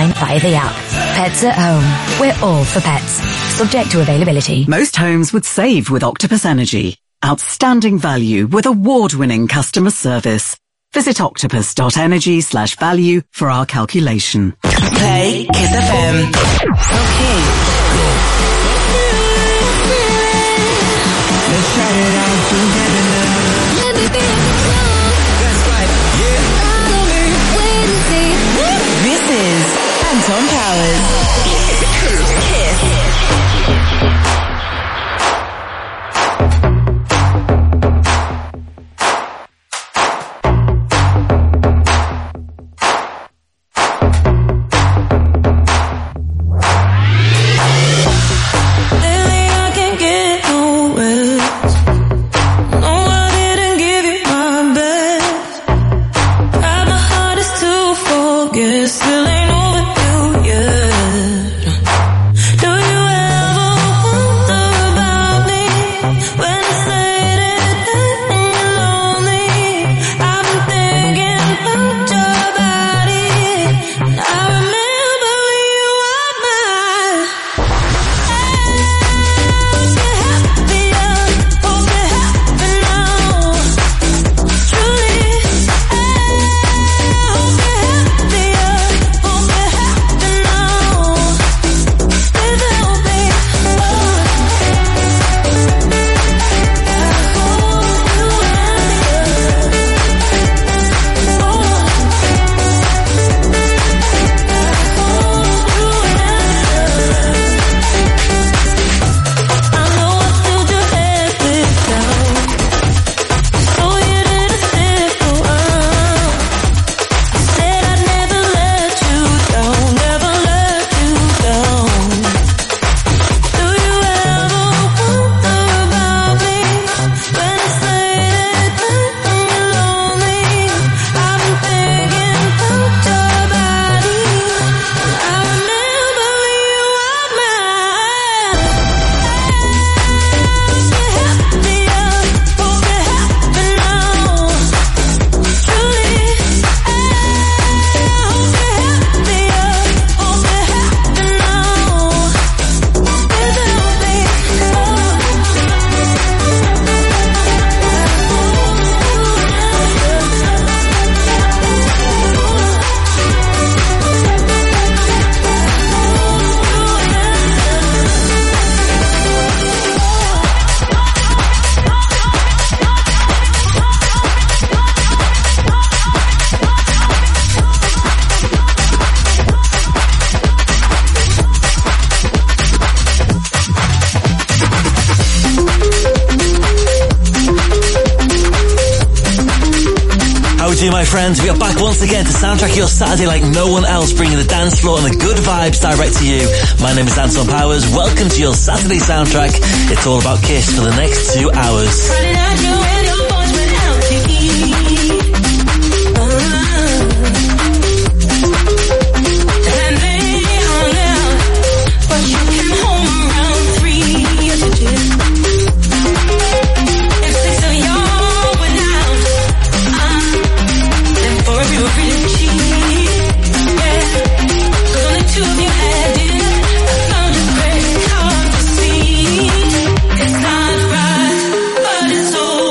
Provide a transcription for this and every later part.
online via the app. Pets at home. We're all for pets. Subject to availability. Most homes would save with Octopus Energy. Outstanding value with award-winning customer service. Visit octopus.energy/value for our calculation. Play Kiss FM. Okay. Let's try it out together now. Let me be in control. That's right. Yeah. Follow me. Wait and see. This is Anton Powers. Kiss. Still ain't over you yet. Do you ever wonder about me when it's late at night and you're lonely? I've been thinking about your body, and I remember when you were mine. Hope you're happier, hope you're happy now. Truly, hope you're happier. My friends, we are back once again to soundtrack your Saturday like no one else, bringing the dance floor and the good vibes direct to you. My name is Anton Powers. Welcome to your Saturday soundtrack. It's all about Kiss for the next 2 hours. It's not right, but it's all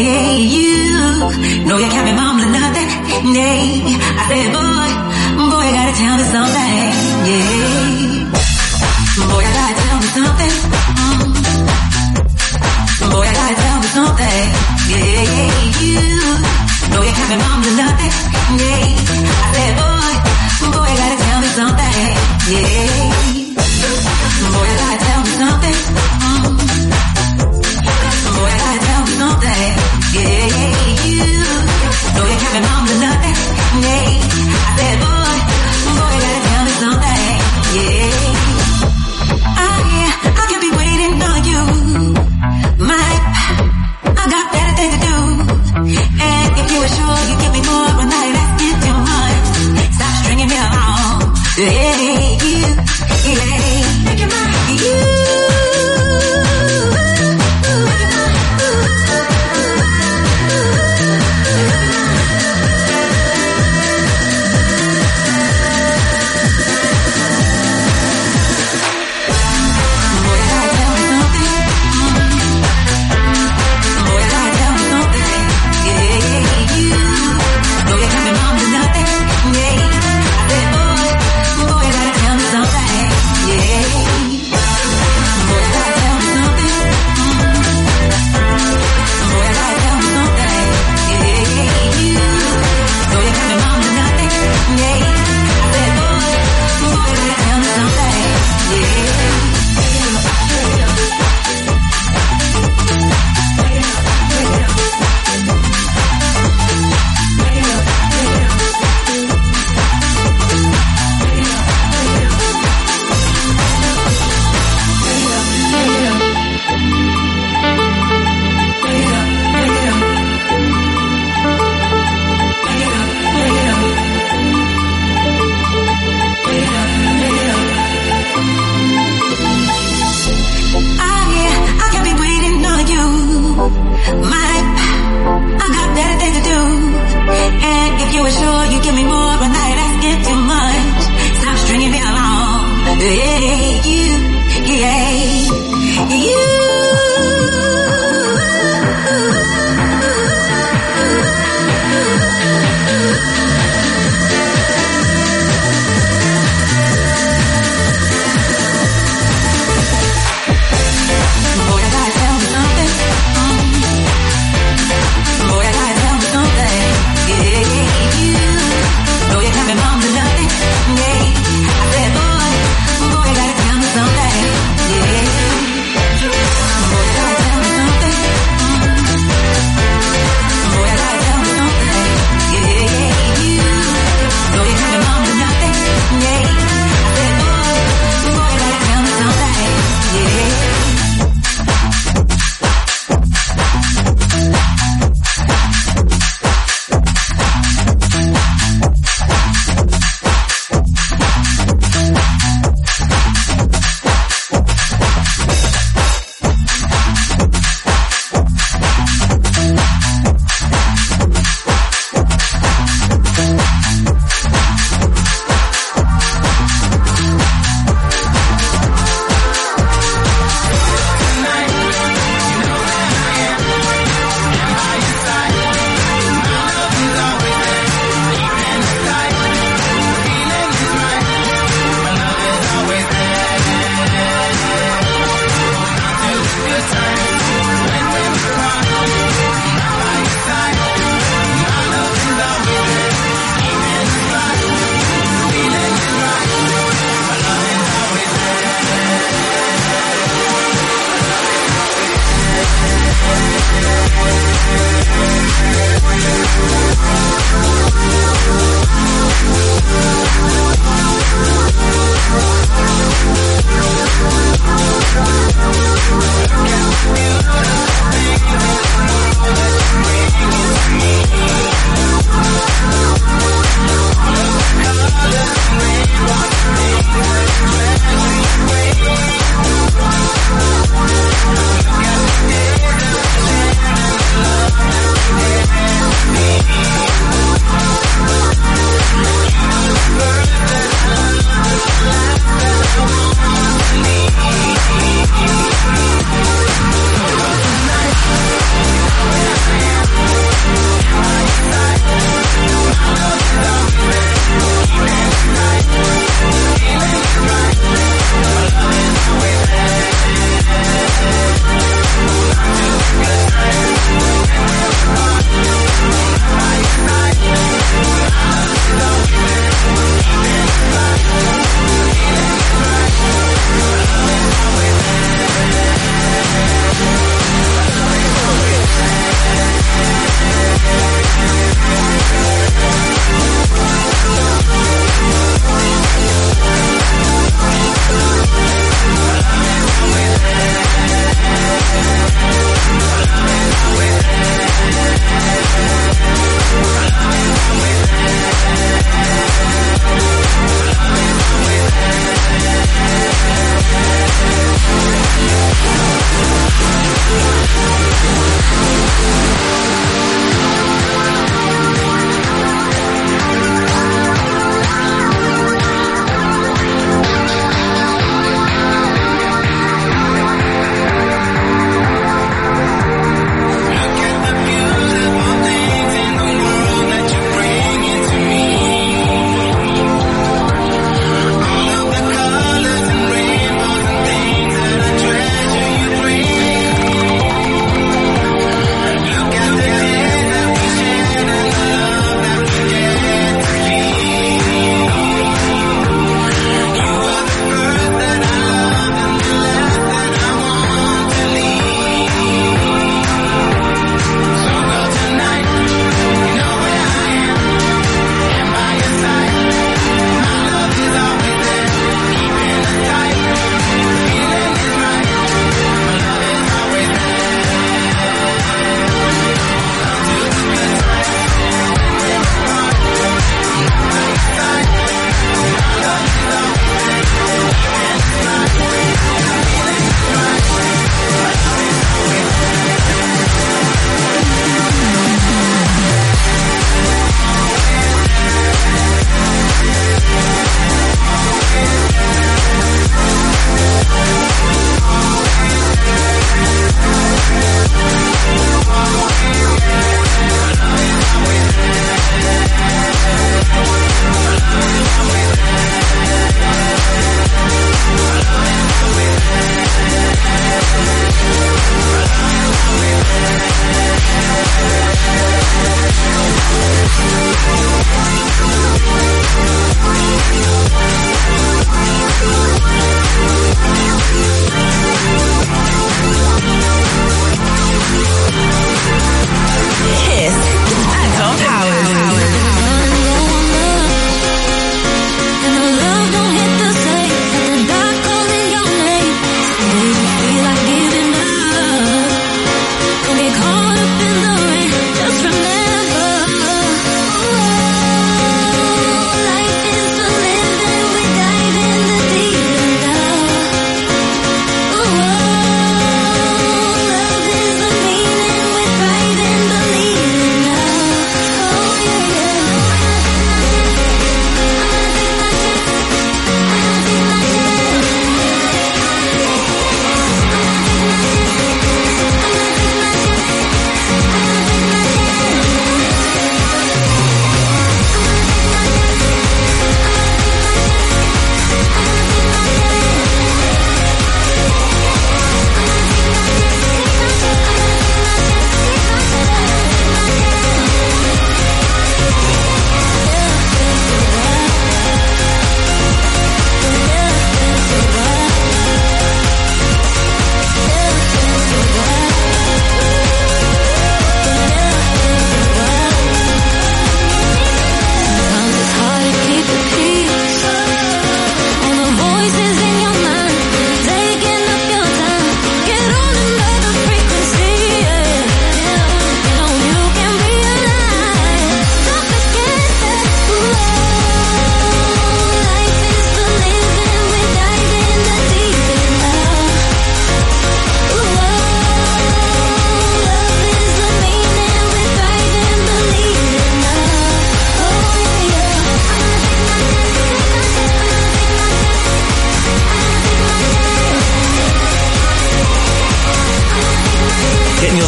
yeah, you know you can't be mom to nothing. Nay, I said, boy, you gotta tell me something. Yeah, boy, you gotta tell me something. Boy, you gotta tell me something. Yeah, you know you can't be mom to nothing. Nay, I said, boy, you gotta tell me something. Yeah, boy, you gotta tell me something. Boy, you gotta tell me something. Yeah, you know you can't be mom to nothing. Yeah, I said, boy, you gotta tell me something. Yeah, I can't be waiting on you. I got better things to do. And if you were sure you give me more, but now that's too much. Stop stringing me along. Yeah, make your mind. You. Yeah.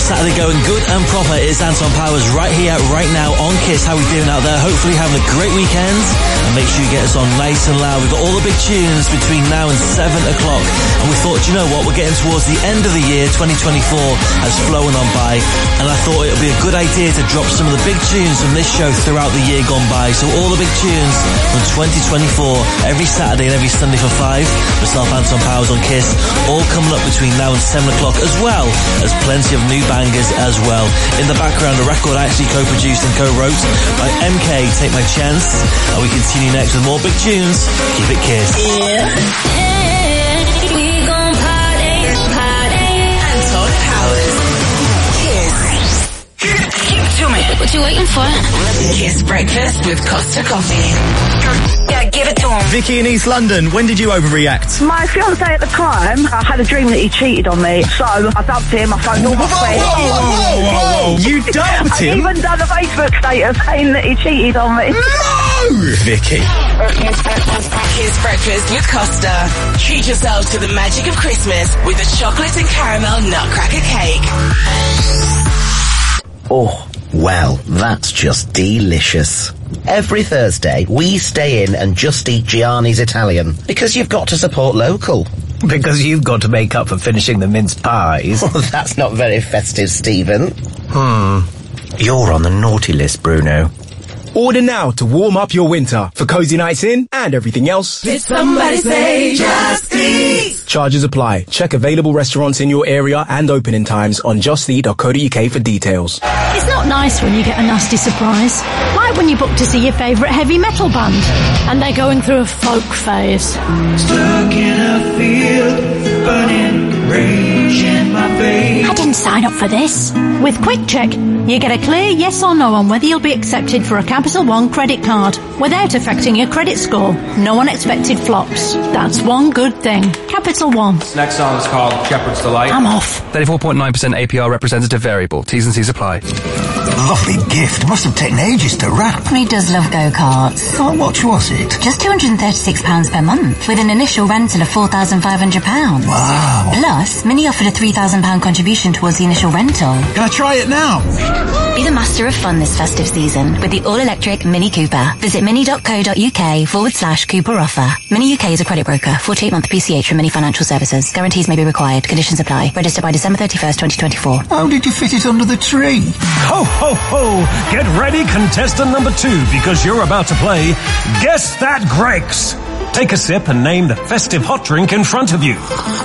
Saturday going good and proper. It's Anton Powers right here, right now on KISS. How we doing out there? Hopefully having a great weekend. And make sure you get us on nice and loud. We've got all the big tunes between now and 7 o'clock. And we thought, you know what? We're getting towards the end of the year. 2024 has flown on by. And I thought it would be a good idea to drop some of the big tunes from this show throughout the year gone by. So all the big tunes from 2024 every Saturday and every Sunday for 5. Myself, Anton Powers on KISS. All coming up between now and 7 o'clock, as well as plenty of new bangers as well. In the background, a record I actually co-produced and co-wrote by MK, Take My Chance. And we continue next with more big tunes. Keep it KISS. Yeah. We gon' party. Anton Powers. KISS. Give it to me. What you waiting for? KISS Breakfast with Costa Coffee. Yeah, give it to him. Vicky in East London, when did you overreact? My fiance at the time, I had a dream that he cheated on me, so I dumped him, I phoned all my friends. Whoa! You dumped I him? even done a Facebook status saying that he cheated on me. No! Vicky. KISS Breakfast with Costa. Treat yourself to the magic of Christmas with a chocolate and caramel nutcracker cake. Oh, well, that's just delicious. Every Thursday, we stay in and just eat Gianni's Italian, because you've got to support local. Because you've got to make up for finishing the mince pies. Well, that's not very festive, Stephen. You're on the naughty list, Bruno. Order now to warm up your winter for cozy nights in and everything else. Did somebody say Just Eat? Charges apply. Check available restaurants in your area and opening times on justeat.co.uk for details. It's not nice when you get a nasty surprise. Like when you book to see your favourite heavy metal band and they're going through a folk phase. Stuck in a field, burning rage in my veins. I didn't sign up for this. With Quick Check, you get a clear yes or no on whether you'll be accepted for a Capital One credit card without affecting your credit score. No unexpected flops. That's one good thing. Capital One. Next song is called Shepherd's Delight. I'm off. 34.9% APR representative variable. T's and C's apply. Lovely gift. Must have taken ages to wrap. He does love go-karts. How much was it? Just £236 per month, with an initial rental of £4,500. Wow. Plus, Mini offered a £3,000 contribution towards the initial rental. Can I try it now? Be the master of fun this festive season with the all-electric Mini Cooper. Visit mini.co.uk/Cooper offer. Mini UK is a credit broker. 48-month PCH from Mini Financial Services. Guarantees may be required. Conditions apply. Register by December 31st, 2024. How did you fit it under the tree? Ho, ho, ho! Get ready, contestant number 2, because you're about to play Guess That Greggs. Take a sip and name the festive hot drink in front of you.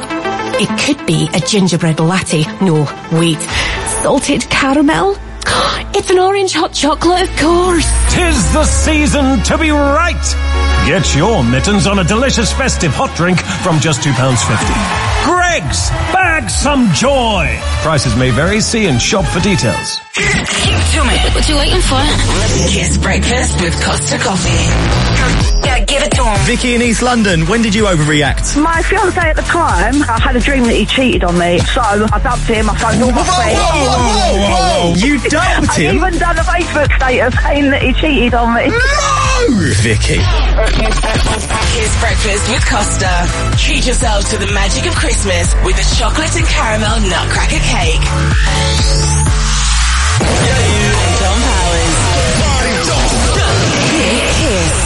It could be a gingerbread latte. No, wait. Salted caramel? It's an orange hot chocolate, of course. 'Tis the season to be right. Get your mittens on a delicious festive hot drink from just £2.50. Greggs, bag some joy. Prices may vary. See and shop for details. Give it to me. What you waiting for? KISS Breakfast with Costa Coffee. Yeah, give it to him. Vicky in East London, when did you overreact? My fiance at the time, I had a dream that he cheated on me, so I dumped him, I phoned all my friends. Whoa! You dumped I him? even done a Facebook status saying that he cheated on me. No! Vicky. KISS Breakfast with Costa. Treat yourself to the magic of Christmas with a chocolate and caramel nutcracker cake. Anton Powers. KISS.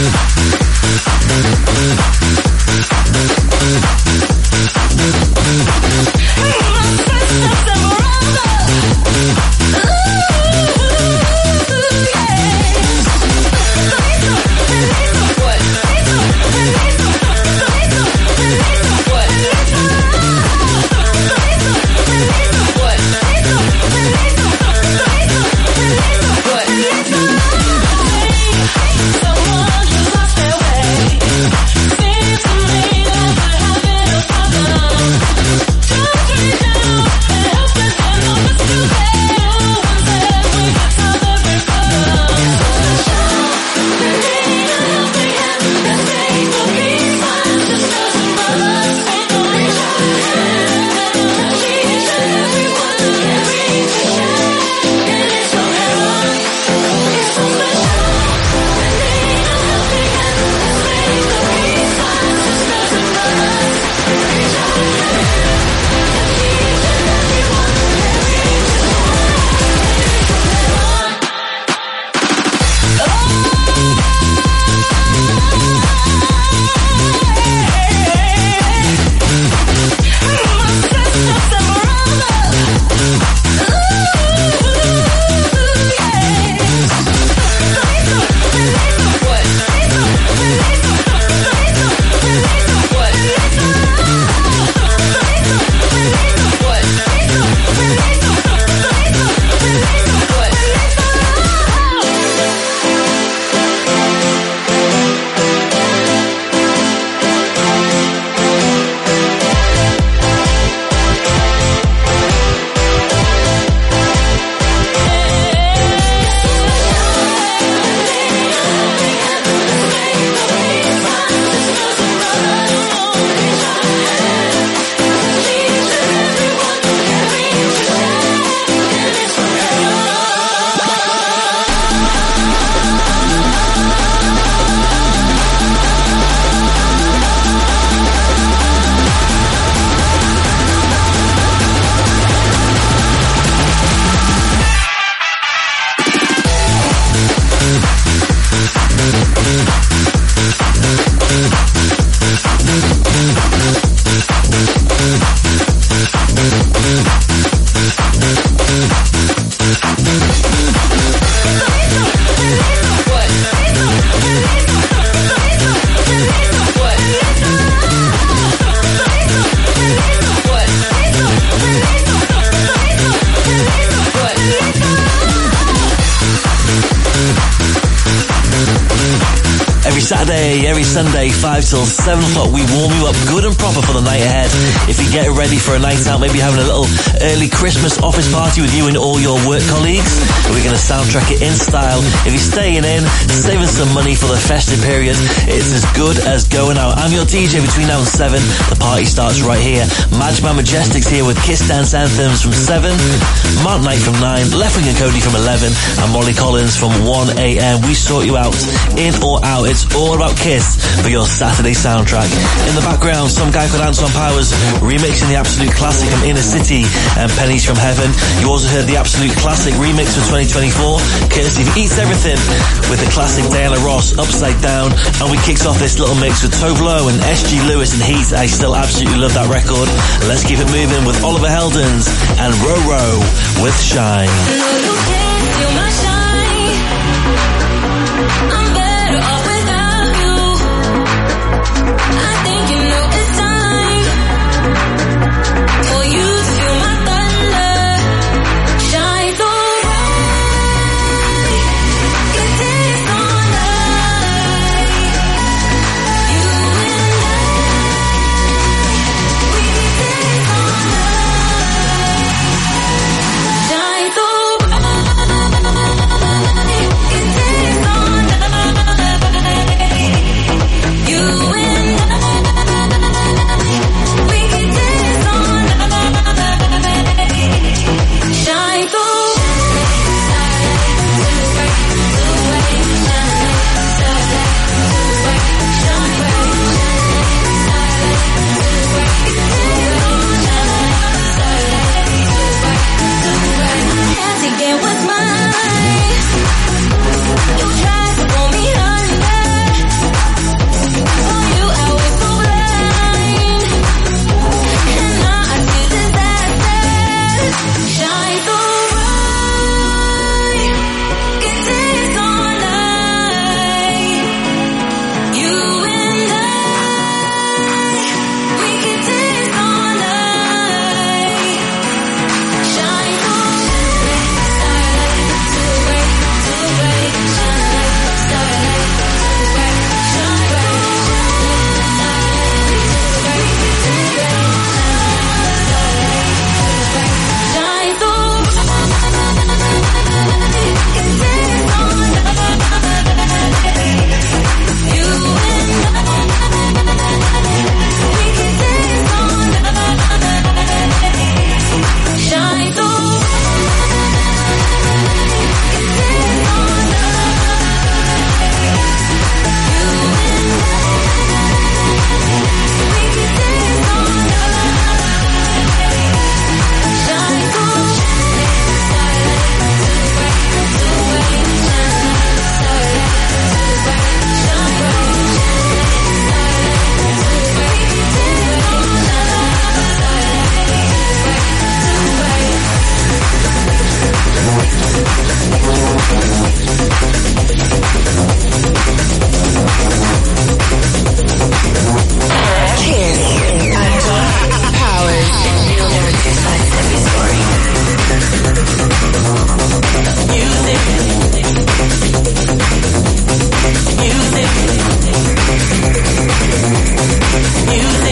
Saturday, every Sunday, 5 till 7 o'clock, we warm you up good and proper for the night ahead. If you get ready for a night out, maybe having a little early Christmas office party with you and all your work colleagues, we're going to soundtrack it in style. If you're staying in, saving some money for the festive period, it's as good as going out. I'm your DJ between now and 7. The party starts right here. Madman Majestic's here with Kiss Dance Anthems from 7, Mark Knight from 9, Left Wing and Cody from 11, and Molly Collins from 1 a.m. We sort you out, in or out. It's all about Kiss for your Saturday soundtrack. In the background, some guy called Anton Powers remixing the absolute classic from Inner City and Pennies from Heaven. You also heard the absolute classic remix for 2024, courtesy of Eats Everything, with the classic Diana Ross, Upside Down. And we kicks off this little mix with Tove Lo and SG Lewis and Heat. I still absolutely love that record. Let's keep it moving with Oliver Heldens and Roro with Shine. I'm better off without you. I think you know it's time for you to feel my thunder. Shine so bright, it takes all night. You and I, we take all night. Shine so bright, it takes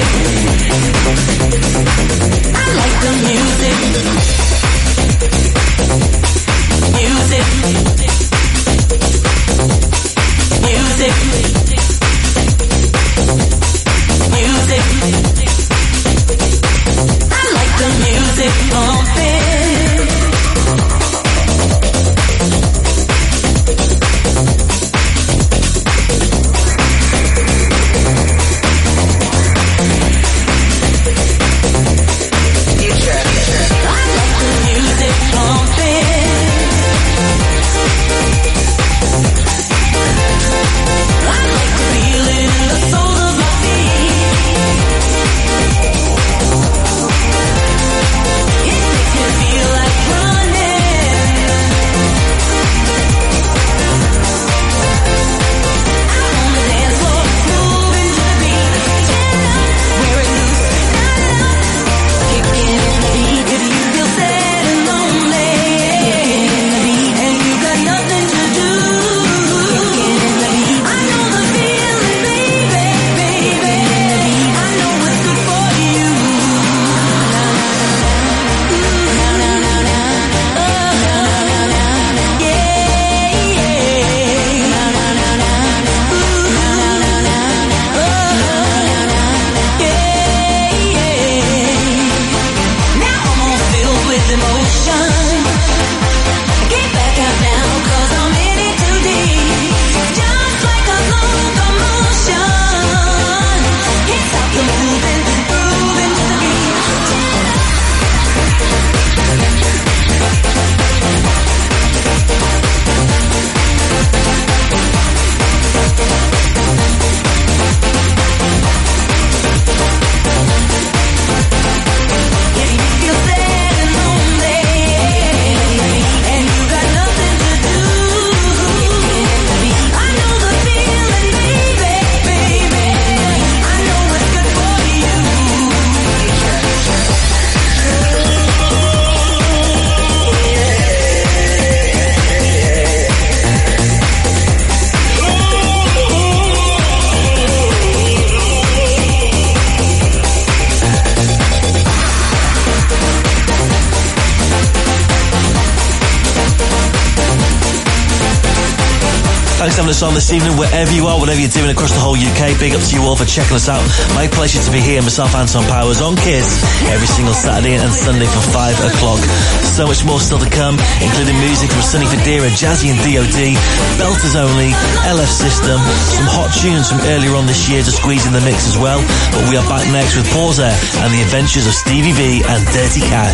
Thanks for having us on this evening, wherever you are, whatever you're doing across the whole UK. Big up to you all for checking us out. My pleasure to be here, myself, Anton Powers, on Kiss, every single Saturday and Sunday for 5 o'clock. So much more still to come, including music from Sunny Federa, Jazzy and D.O.D, Belters Only, LF System, some hot tunes from earlier on this year to squeeze in the mix as well. But we are back next with Pauser and the adventures of Stevie V and Dirty Cash.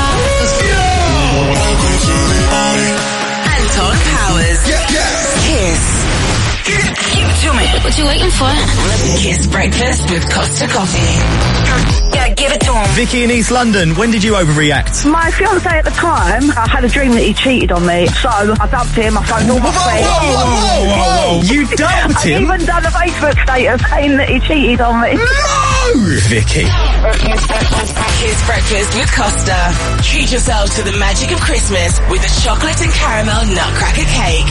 Anton Powers. Kiss. Give it to me. What you waiting for? Kiss Breakfast with Costa Coffee. Yeah, give it to him. Vicky in East London, when did you overreact? My fiance at the time, I had a dream that he cheated on me, so I dumped him, I phoned all my friends. Whoa! You dumped I him? even done a Facebook status saying that he cheated on me. No! Vicky. Kiss Breakfast with Costa. Treat yourself to the magic of Christmas with a chocolate and caramel nutcracker cake.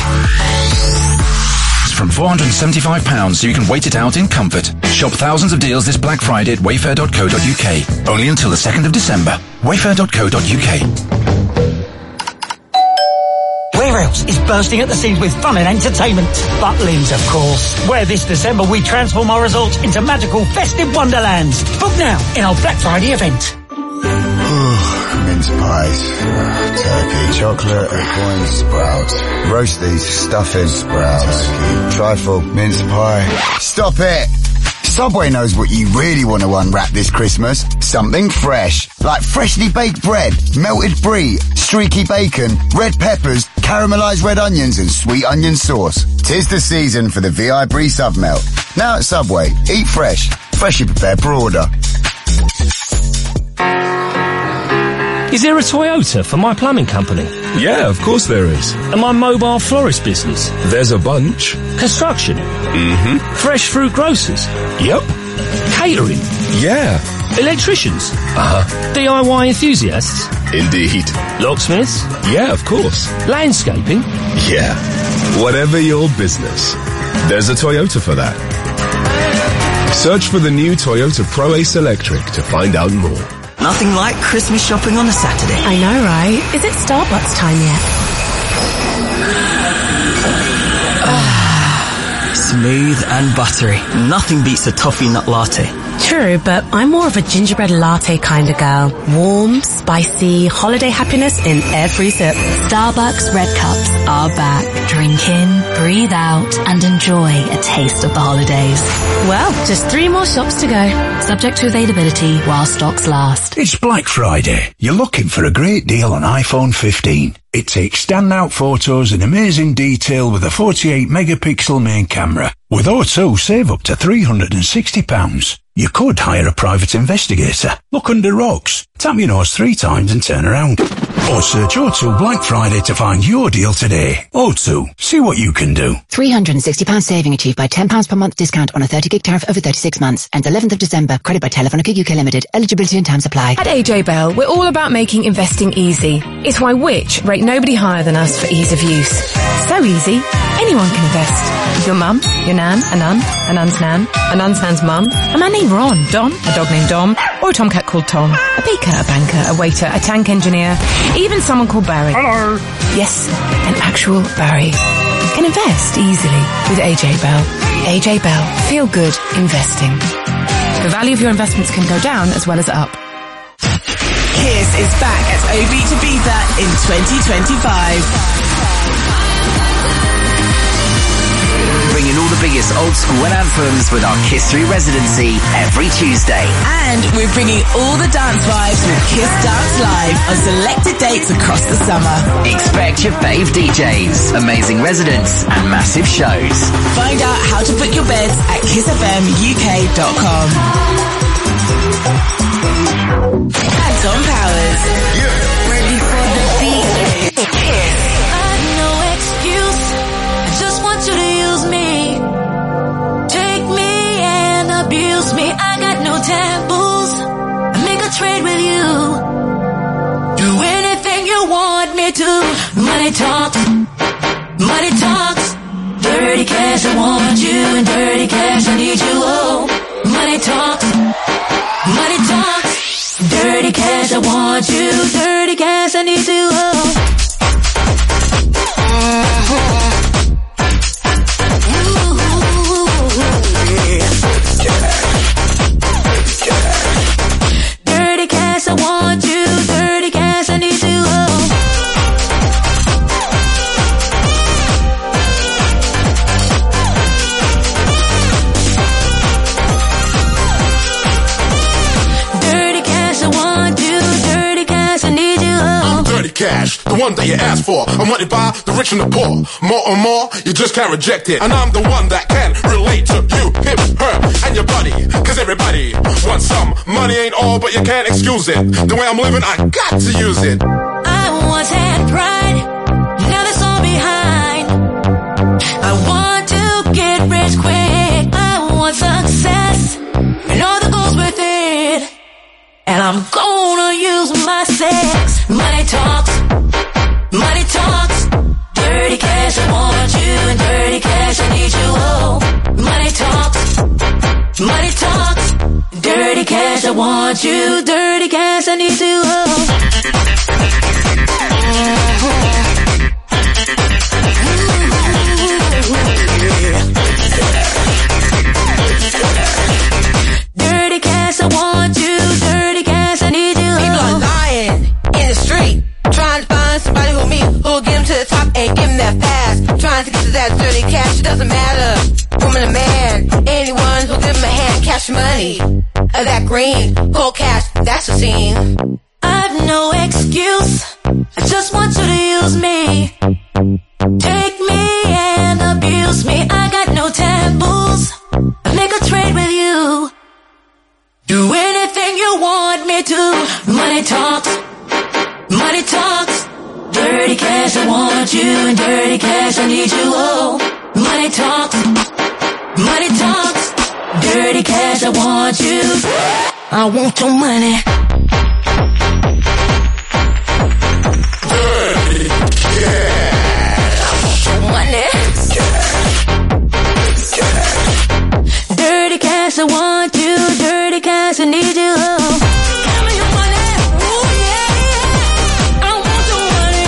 From £475, so you can wait it out in comfort. Shop thousands of deals this Black Friday at wayfair.co.uk. Only until the 2nd of December. Wayfair.co.uk. Wayrails is bursting at the seams with fun and entertainment. Butlins, of course, where this December we transform our resorts into magical festive wonderlands. Book now in our Black Friday event. Mince pies, turkey, chocolate, equine, sprouts, roasties, stuffing, sprouts, turkey, trifle, mince pie. Stop it! Subway knows what you really want to unwrap this Christmas. Something fresh. Like freshly baked bread, melted brie, streaky bacon, red peppers, caramelised red onions and sweet onion sauce. 'Tis the season for the VI Brie Sub Melt. Now at Subway, eat fresh. Freshly prepared per order. Is there a Toyota for my plumbing company? Yeah, of course there is. And my mobile florist business? There's a bunch. Construction? Mm-hmm. Fresh fruit grocers? Yep. Catering? Yeah. Electricians? Uh-huh. DIY enthusiasts? Indeed. Locksmiths? Yeah, of course. Landscaping? Yeah. Whatever your business, there's a Toyota for that. Search for the new Toyota Pro-Ace Electric to find out more. Nothing like Christmas shopping on a Saturday. I know, right? Is it Starbucks time yet? Smooth and buttery. Nothing beats a toffee nut latte. True, but I'm more of a gingerbread latte kind of girl. Warm, spicy, holiday happiness in every sip. Starbucks Red Cups are back. Drink in, breathe out, and enjoy a taste of the holidays. Well, just 3 more shops to go. Subject to availability while stocks last. It's Black Friday. You're looking for a great deal on iPhone 15. It takes standout photos in amazing detail with a 48 megapixel main camera. With O2, save up to £360. You could hire a private investigator, look under rocks, tap your nose 3 times and turn around. Or search O2 Black Friday to find your deal today. O2, see what you can do. £360 saving achieved by £10 per month discount on a 30 gig tariff over 36 months. Ends 11th of December. Credit by Telefonica UK Limited. Eligibility and terms apply. At AJ Bell, we're all about making investing easy. It's why Which rate nobody higher than us for ease of use. So easy, anyone can invest. Your mum, your nan, a nan's nan, a nan's nan's mum, a man named Ron, Don, a dog named Dom, or a tomcat called Tom, a baker, a banker, a waiter, a tank engineer, even someone called Barry. Hello. Yes, an actual Barry. Can invest easily with AJ Bell. AJ Bell. Feel good investing. The value of your investments can go down as well as up. Kiss is back at OB to Ibiza in 2025. Bringing all the biggest old school and anthems with our Kiss 3 residency every Tuesday. And we're bringing all the dance vibes with Kiss Dance Live on selected dates across the summer. Expect your fave DJs, amazing residents, and massive shows. Find out how to book your beds at kissfmuk.com. Anton Powers. Yeah. Ready for the beat. Kiss. I've no excuse. I just want you to use me. Take me and abuse me. I got no taboos. I make a trade with you. Do anything you want me to. Money talks. Money talks. Dirty cash, I want you. And dirty cash, I need you. Oh, money talks. Money talks. Dirty cash, I want you. Dirty cash, I need you. Oh. Dirty cash, I want you. Dirty cash, I need you. Oh. Dirty cash, I want you. Dirty cash, I need you. Oh. I'm dirty cash, the one that you asked for. I'm wanted by the rich and the poor. More and more, you just can't reject it. And I'm the one that can relate to you, him, her, and your buddy. Cause everybody wants some. Money ain't all, but you can't excuse it. The way I'm living, I got to use it. I once had pride, now that's all behind. I want to get rich quick. I want success, and all that goes with it. And I'm gonna use my sex. Money talks, money talks. Dirty cash, I want you, and dirty cash, I need you. Oh, money talks, money talks. Dirty cash, I want you, dirty cash, I need you. Oh. Dirty cash, I want you, dirty cash, I need you. People are lying in the street, trying to find somebody who'll get them to the top and give them that fast. Trying to get to that dirty cash, it doesn't matter, woman or man. Anyone who'll give them a hand, cash money, that green, cold cash, that's the scene. I've no excuse, I just want you to use me. Take me and abuse me, I got no taboos. I make a trade with you. Do anything you want me to. Money talks, money talks. Dirty cash, I want you, and dirty cash, I need you. Oh, money talks, money talks. Dirty cash, I want you. I want your money. Dirty cash. Money. Dirty cash, Yes, I want you, dirty cash, I need you. Give me your money, ooh yeah. I want your money,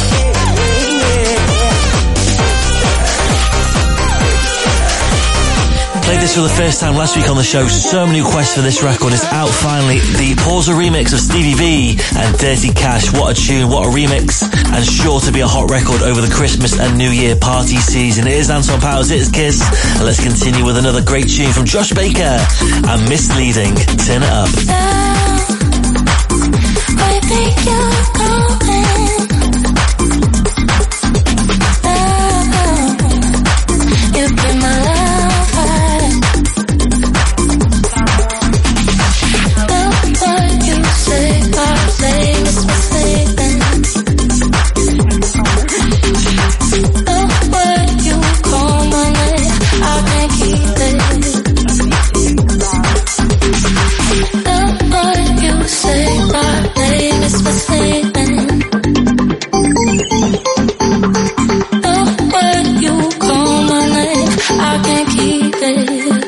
Played this for the first time last week on the show. So many requests for this record. It's out finally. The Pausa remix of Stevie V and Dirty Cash. What a tune, what a remix. And sure to be a hot record over the Christmas and New Year party season. It is Anton Powers, it is Kiss. And let's continue with another great tune from Josh Baker and Misleading. Turn it up. I think you're calling. You've been my lover. What you say by saying it's misleading. When you call my name, I can't keep it. What you say by name is misleading. When you call my name, I can't keep it.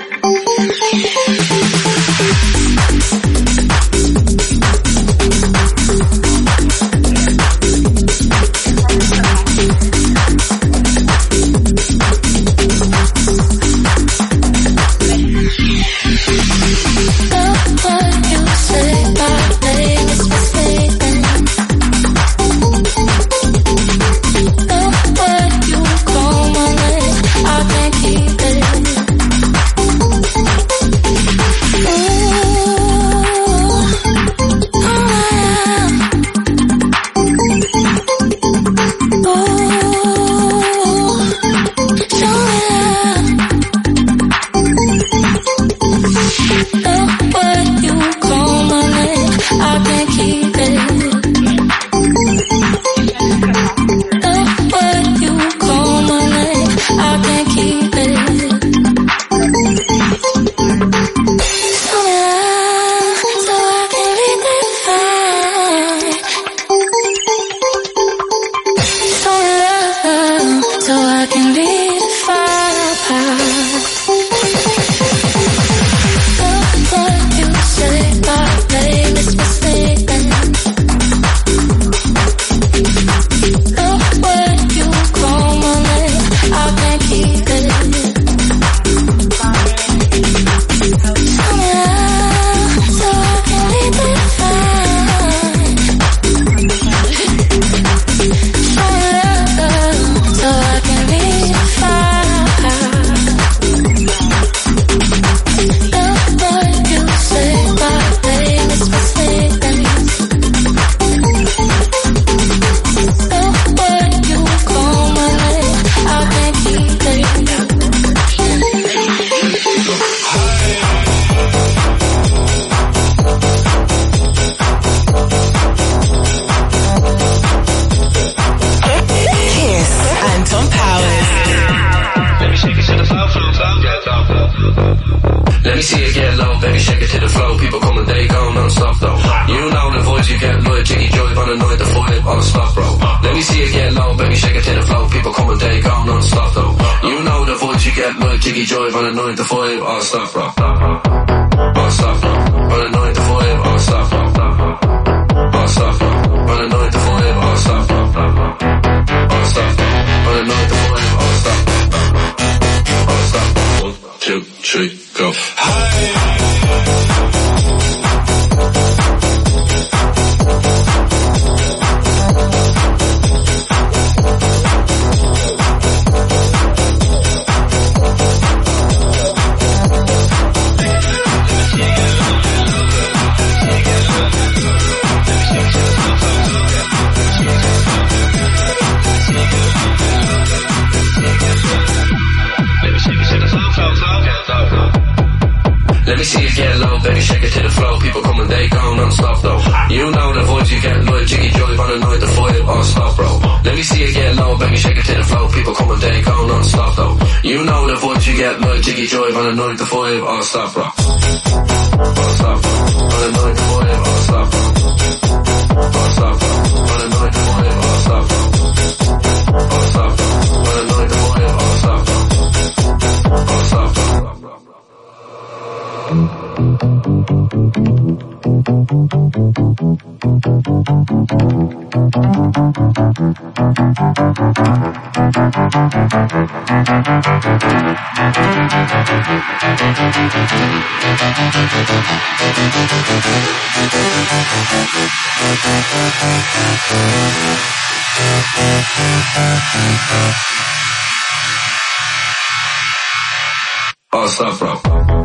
Let me see it get low, baby, shake it to the flow. People come and they go non-stop though. You know the voice, you get loyal, jiggy joy, paranoid, the foil, all the stuff, bro. Let me see it get low, baby, shake it to the flow. People come and they go non-stop though. You know the voice, you get loyal, jiggy joy, paranoid, the foil, all the stuff, bro. All the stuff, bro. Paranoid, the foil, all the stuff, bro. All the stuff, bro. Paranoid, the foil, all the stuff, bro. All the stuff, bro. Paranoid, the foil, all the stuff, bro. All the stuff, bro. 1, 2, 3, go. Let me see it get low, baby, shake it to the flow. People come and they go non-stop though. You know the voice, you get loyal, jiggy joy, paranoid, the foil, all stuff, bro. Let me see it get low, baby, shake it to the flow. People come and they go non-stop though. You know the voice, you get loyal, jiggy joy, paranoid, the foil, all stuff, bro. All stuff, bro. Paranoid, the foil, all stuff, bro. All stuff, bro. Paranoid, the foil, all stuff, bro. All stuff, bro. Paranoid, the foil, all stuff, bro. All stuff, bro. All stuff, bro.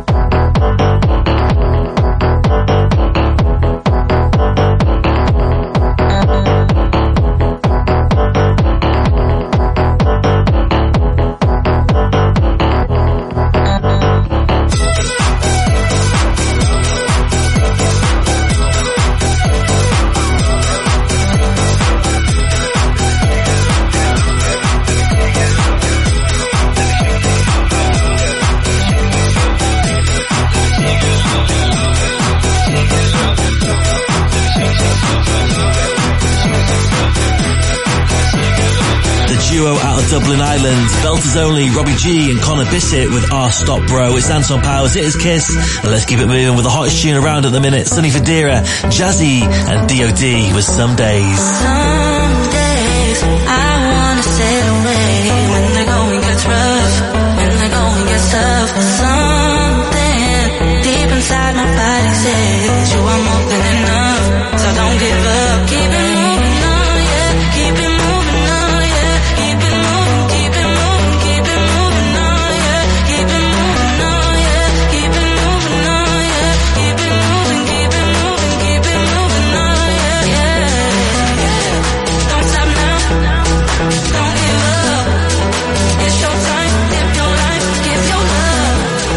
Duo out of Dublin, Ireland, belters only Robbie G and Connor Bissett with Our Stop Bro. It's Anton Powers, it is Kiss, and let's keep it moving with the hottest tune around at the minute, Sonny Fodera, Jazzy and D.O.D. with Some Days. Some days I wanna sail away when the going gets rough, when the going gets tough. Something deep inside my body says you are more than enough, so don't give up. Keep it moving on, yeah. Keep it moving on, yeah. Keep it moving, keep it moving, keep it moving on, yeah. Keep it moving on, yeah. Keep it moving on, yeah. Keep it moving, keep it moving, keep it moving on, yeah, yeah. Don't stop now, don't give up. It's your time, live your life, give your love.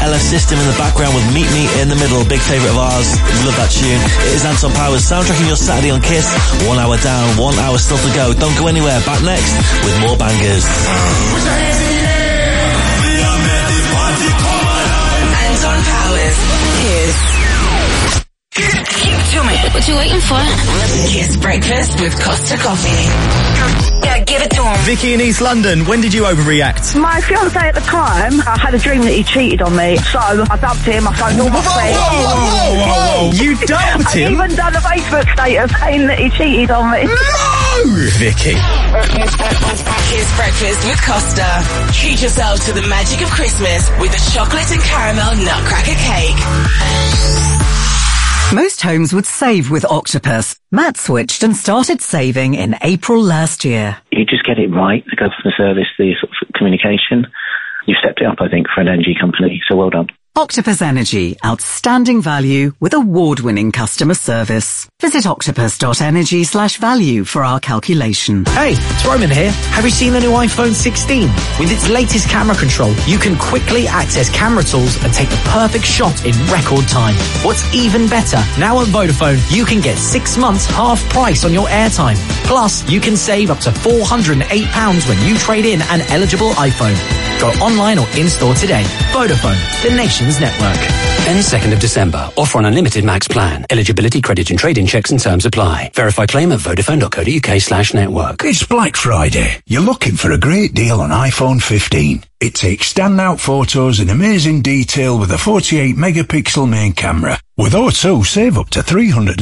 LF System in the background with Meet Me in the Middle, big favourite of ours. We love that tune. It is Anton Powers, soundtracking your Saturday on KISS. 1 hour down, 1 hour still to go. Don't go anywhere. Back next with more bangers. Anton Powers, KISS. What you waiting for? KISS Breakfast with Costa Coffee. Yeah, give it to him. Vicky in East London, when did you overreact? My fiance at the time, I had a dream that he cheated on me, so I dumped him, I phoned all my friends. Whoa. You dumped him? I even done a Facebook status saying that he cheated on me. No, Vicky. KISS Breakfast with Costa. Treat yourself to the magic of Christmas with a chocolate and caramel nutcracker cake. Most homes would save with Octopus. Matt switched and started saving in April last year. You just get it right, the customer service, the sort of communication. You've stepped it up, I think, for an energy company, so well done. Octopus Energy, outstanding value with award-winning customer service. Visit octopus.energy/value for our calculation. Hey, it's Roman here. Have you seen the new iPhone 16? With its latest camera control, you can quickly access camera tools and take the perfect shot in record time. What's even better, now at Vodafone, you can get 6 months half price on your airtime. Plus, you can save up to £408 when you trade in an eligible iPhone. Go online or in-store today. Vodafone, the nation's network. End 2nd of December. Offer on unlimited max plan. Eligibility, credit and trade-in checks and terms apply. Verify claim at vodafone.co.uk/network. It's Black Friday. You're looking for a great deal on iPhone 15. It takes standout photos in amazing detail with a 48 megapixel main camera. With O2, save up to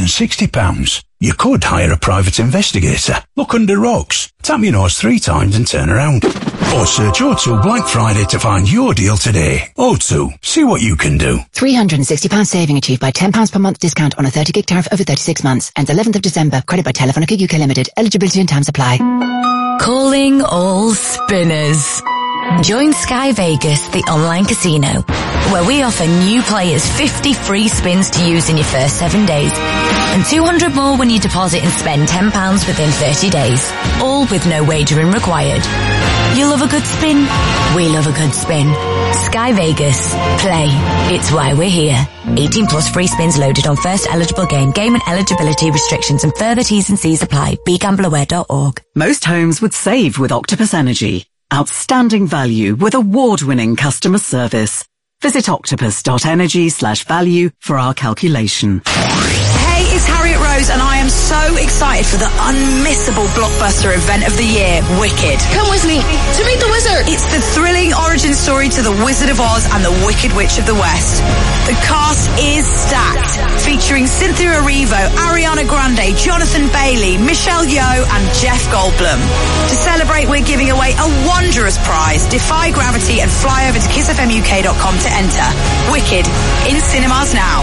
£360. You could hire a private investigator, look under rocks, tap your nose 3 times and turn around. Or search O2 Black Friday to find your deal today. O2, see what you can do. £360 saving achieved by £10 per month discount on a 30 gig tariff over 36 months. Ends 11th of December. Credit by Telefonica UK Limited. Eligibility and terms apply. Calling all spinners. Join Sky Vegas, the online casino, where we offer new players 50 free spins to use in your first 7 days, and 200 more when you deposit and spend £10 within 30 days, all with no wagering required. You love a good spin? We love a good spin. Sky Vegas. Play. It's why we're here. 18 plus free spins loaded on first eligible game. Game and eligibility restrictions and further T's and C's apply. BeGambleAware.org. Most homes would save with Octopus Energy. Outstanding value with award-winning customer service. Visit octopus.energy/value for our calculation. Hey, it's Harriet Rose and I am so excited for the unmissable blockbuster event of the year, Wicked. Come with me to meet the wizard. It's the thrilling origin story to the Wizard of Oz and the Wicked Witch of the West. The cast is stacked, featuring Cynthia Erivo, Ariana Grande, Jonathan Bailey, Michelle Yeoh and Jeff Goldblum. To celebrate, we're giving away a wondrous prize. Defy gravity and fly over to kissfmuk.com to enter. Wicked, in cinemas now.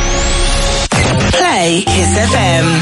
Play KISS FM.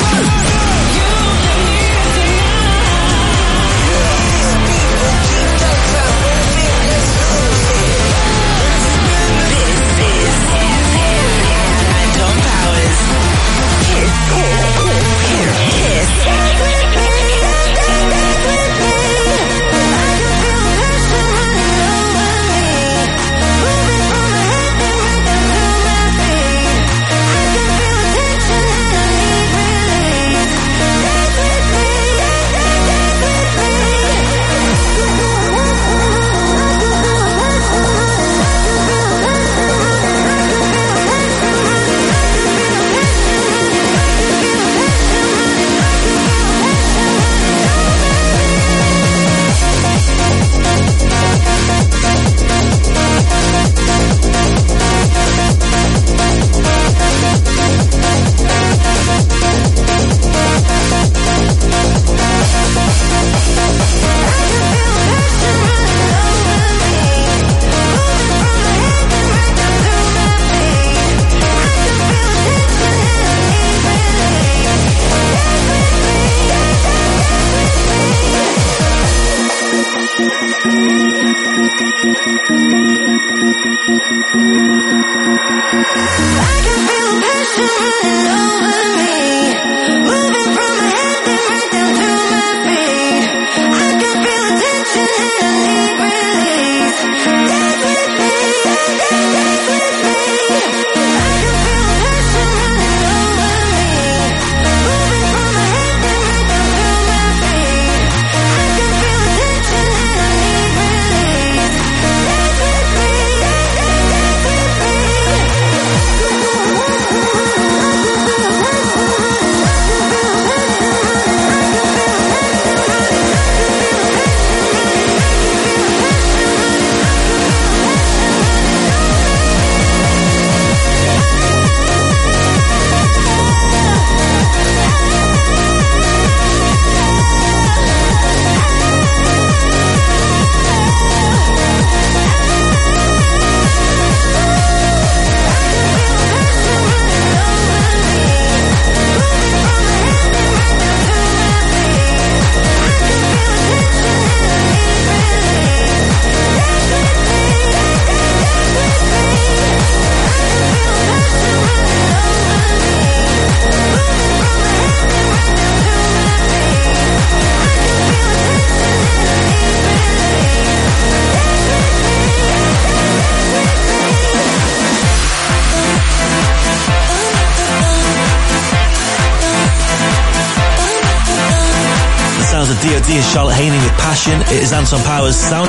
was a DOD of Charlotte Haney with Passion. It is Anton Powers sound